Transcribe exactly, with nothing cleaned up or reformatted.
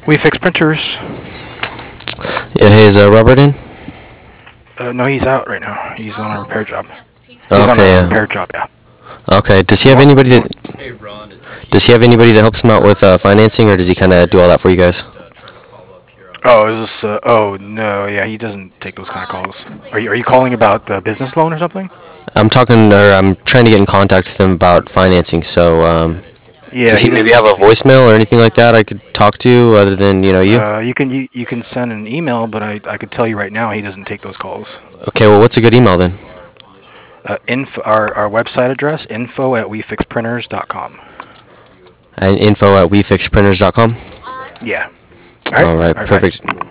We fix printers. Yeah, hey, is uh, Robert in? Uh, no, he's out right now. He's on a repair job. He's on Okay, a yeah. repair job. Yeah. Okay, does he You have want? anybody You want? that does he have anybody that helps him out with uh, financing, or does he kind of do all that for you guys? Oh, is this? Uh, oh no, yeah, he doesn't take those kind of calls. Are you? Are you calling about the business loan or something? I'm talking, or I'm trying to get in contact with him about financing. So, um, Yeah, does he he maybe doesn't. have a voicemail or anything like that I could talk to, other than you know you? Uh, you can you, you can send an email, but I I could tell you right now he doesn't take those calls. Okay, well, what's a good email then? Uh, info our our website address info at we fix printers dot com. And info at we fix printers dot com. Yeah. All right. All right, All right. Bye. perfect.